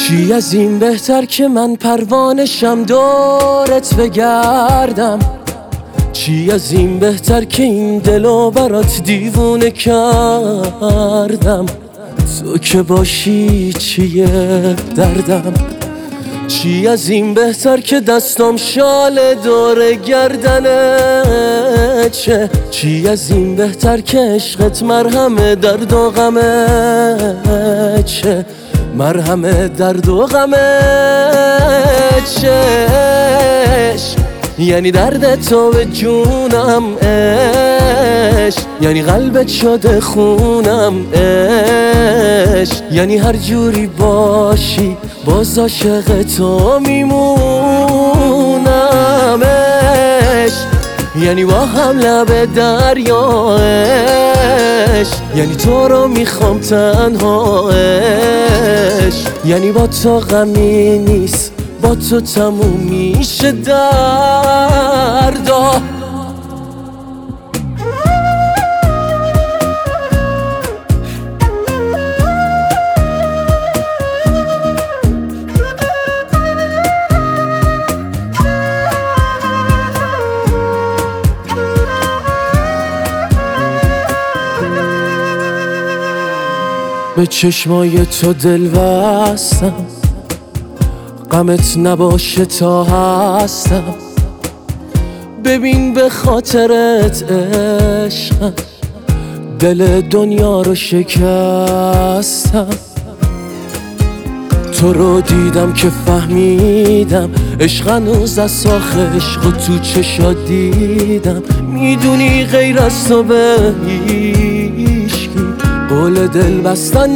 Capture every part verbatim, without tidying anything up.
چی از این بهتر که من پروانشم دورت بگردم؟ چی از این بهتر که این دلو برات دیوونه کردم؟ تو که باشی چیه دردم؟ چی از این بهتر که دستم شال دور گردنه چه؟ چی از این بهتر که عشقت مرهم درد و غمه چه؟ مرهم درد و غمه چش؟ یعنی درد تو به جونم عشق، یعنی قلبت شده خونم عشق، یعنی هر جوری باشی باز عاشق تو میمونم عشق، یعنی با هم لب دریا عشق، یعنی تو رو میخوام تنها عشق، یعنی با تو غمی نیست با تو تموم میشه دردا. به چشمای تو دل بستم، غمت نباشه تا هستم. ببین به خاطرت عشقم دل دنیا رو شکستم. تو رو دیدم که فهمیدم عشق هنوز از ساخ عشق و تو چشات دیدم. میدونی غیر از تو به هیچکی قول دل بستن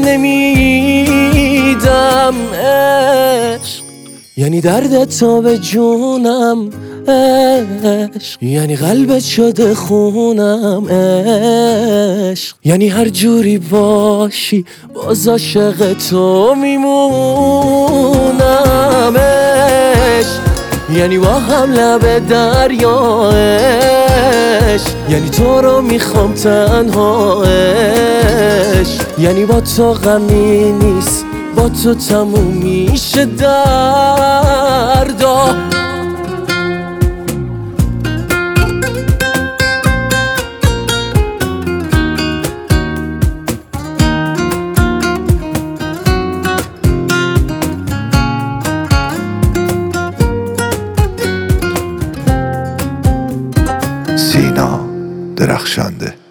نمیدم عشق، یعنی درد تو به جونم عشق، یعنی قلبت شده خونم عشق، یعنی هر جوری باشی باز عاشق تو میمونم عشق، یعنی با هم لب دریا عشق، یعنی تو رو میخوام تنها عشق، یعنی با تو غمی نیست با تو تموم میشه دردا. سینا درخشنده.